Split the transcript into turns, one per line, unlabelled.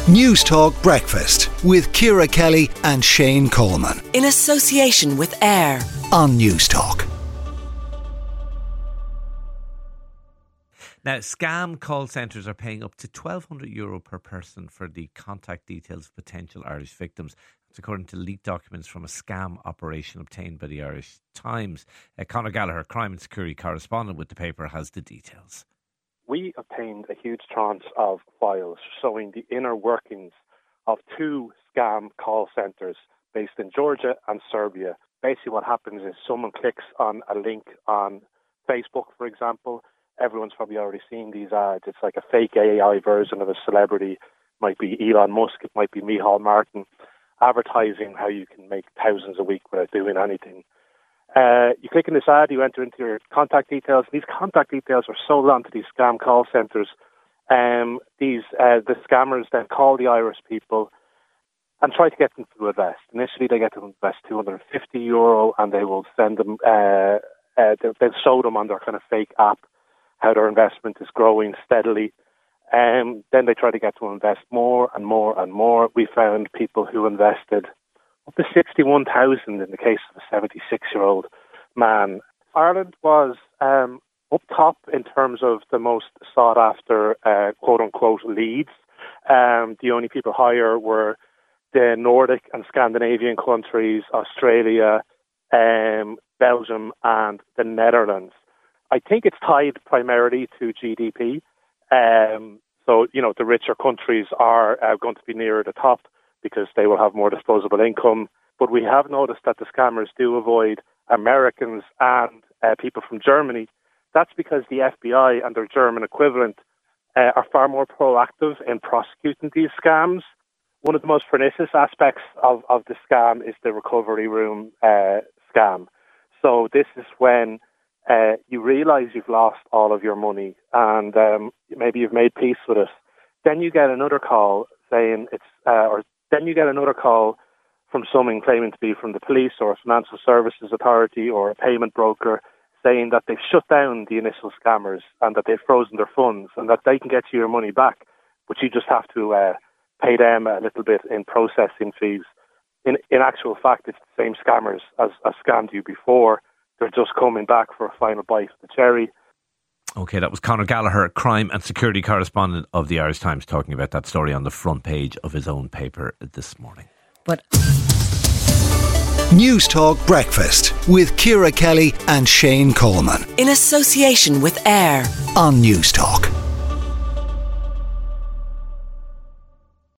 News Talk Breakfast with Ciara Kelly and Shane Coleman.
In association with AIR
On News Talk.
Now, scam call centres are paying up to €1,200 per person for the contact details of potential Irish victims. It's according to leaked documents from a scam operation obtained by the Irish Times. Conor Gallagher, crime and security correspondent with the paper, has the details.
We obtained a huge tranche of files showing the inner workings of two scam call centres based in Georgia and Serbia. Basically what happens is someone clicks on a link on Facebook, for example. Everyone's probably already seen these ads. It's like a fake AI version of a celebrity. It might be Elon Musk, it might be Micheál Martin, advertising how you can make thousands a week without doing anything. You click on this ad, you enter into your contact details. These contact details are sold on to these scam call centres. The scammers then call the Irish people and try to get them to invest. Initially, they get them to invest €250, and they will send them. They'll show them on their kind of fake app how their investment is growing steadily. Then they try to get to invest more and more and more. We found people who invested up to 61,000 in the case of a 76-year-old man. Ireland was up top in terms of the most sought-after quote-unquote leads. The only people higher were the Nordic and Scandinavian countries, Australia, Belgium and the Netherlands. I think it's tied primarily to GDP. So, the richer countries are going to be nearer the top because they will have more disposable income. But we have noticed that the scammers do avoid Americans and people from Germany. That's because the FBI and their German equivalent are far more proactive in prosecuting these scams. One of the most pernicious aspects of the scam is the recovery room scam. So this is when you realise you've lost all of your money and maybe you've made peace with it. Then you get another call saying then you get another call from someone claiming to be from the police or a financial services authority or a payment broker saying that they've shut down the initial scammers and that they've frozen their funds and that they can get you your money back, but you just have to pay them a little bit in processing fees. In actual fact, it's the same scammers as scammed you before. They're just coming back for a final bite of the cherry.
OK, that was Conor Gallagher, crime and security correspondent of the Irish Times, talking about that story on the front page of his own paper this morning.
News Talk Breakfast with Ciara Kelly and Shane Coleman.
in association with AIR
On News Talk.